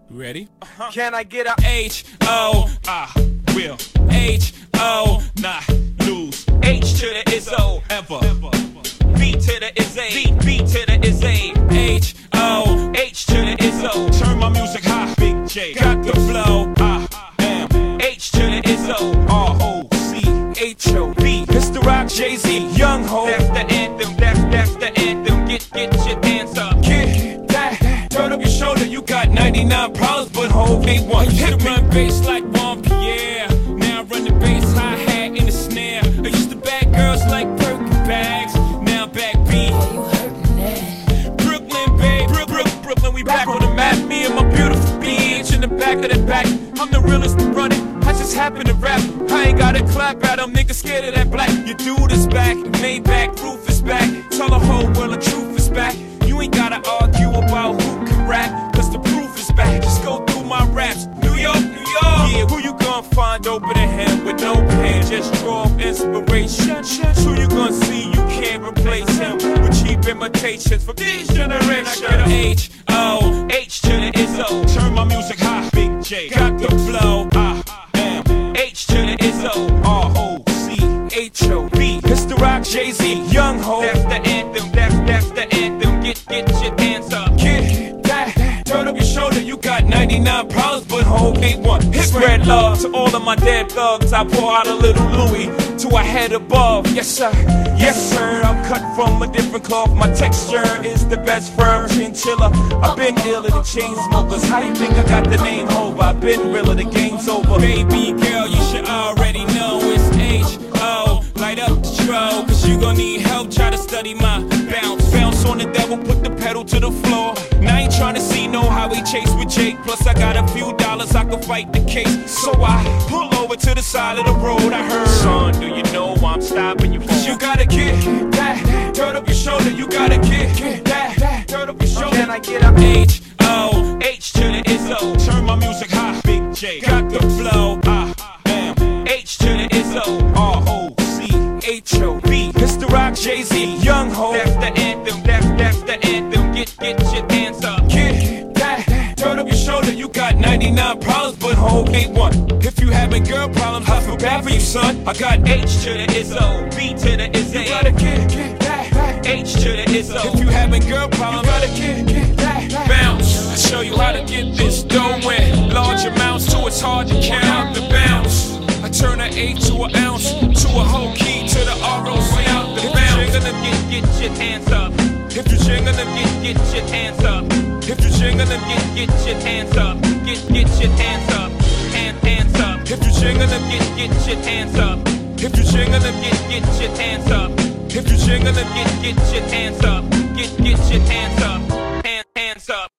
Ready? Can I get a H-O, I will H-O, not lose. H to the is O, Ever. B to the is A, B to the is A, H-O, H to the is O. turn my music high. Big J, got the flow. I am H to the is O, R-O-C-H-O-B. it's the rock Jay-Z, Young Ho. That's the anthem, that's the anthem. Get your hands up. Get that, turn up your shoulder. You got 99 problems, but hold ain't one. Used to run bass like Juan Pierre. Now I run the bass, hi-hat, and the snare. I used to bag girls like Perky bags. Now I'm back beat. Brooklyn, babe, Brooklyn, we back on the map. Me and my beautiful bitch in the back of the back. I'm the realest to run it. I just happen to rap. I ain't gotta clap at them, niggas scared of that black. Your dude is back, Maybach roof is back. Tell the whole world the truth is back. You ain't gotta argue about who can rap, cause the proof is back. Just go through my raps. New York, New York. Yeah, who you gonna find open a hand with no pen? Just draw inspiration. Who you gonna see? You can't replace him with cheap imitations from this generation. I get a H-O, H to the is O, turn my music high. Big J, got the flow. I am H to the is O, R-O-C-H-O-B. It's the rock, Jay-Z, Young Ho. that's the anthem, that's the anthem. Get your hands up. Get that, turn up your shoulder. You got 99 problems, but hold ain't one. Spread love to all of my dead thugs. I pour out a little Louis to a head above. Yes sir, yes sir. I'm cut from a different cloth. My texture is the best firm chinchilla. I've been iller than chain smokers. How you think I got the name Hov? I've been realer, the game's over. Baby girl, you should already know it's H-O. Light up the tro, cause you gon' need help. Try to study my bounce. Bounce on the devil, put the pedal to the floor. And I ain't tryna see no highway chase with Jake. Plus I got a few dollars, I can fight the case. So I pull over to the side of the road. I heard, Son, do you know why I'm stopping you for? you gotta get that, turn up your shoulder. You gotta get that, turn up your shoulder. Can I get a H-O, H to the is O, turn my music high. Big J, got the flow. I am H to the is O, R-O-C-H-O-B. It's the rock, Jay-Z, Young Ho. that's the anthem, that's the anthem. Get your hands up. Get that, turn up your shoulder. You got 99 problems, but hold ain't one. If you having girl problems, I feel bad for you, son. I got H to the is O, B to the is You A, gotta get that. H to the is O. If you having girl problems, you gotta get that. Bounce. I show you how to get this dough in large amounts, so it's hard to count the bounce. I turn an 8 to an ounce, to a whole key, to the ROC out the bounce. If you're gonna get your hands up. If you jing Gonna get your hands up. if you jing Gonna get your hands up. Get your hands up. Hands up. if you jing Gonna get your hands up. if you jing Gonna get your hands up. if you jing Gonna get your hands up. Get your hands up. Hands up.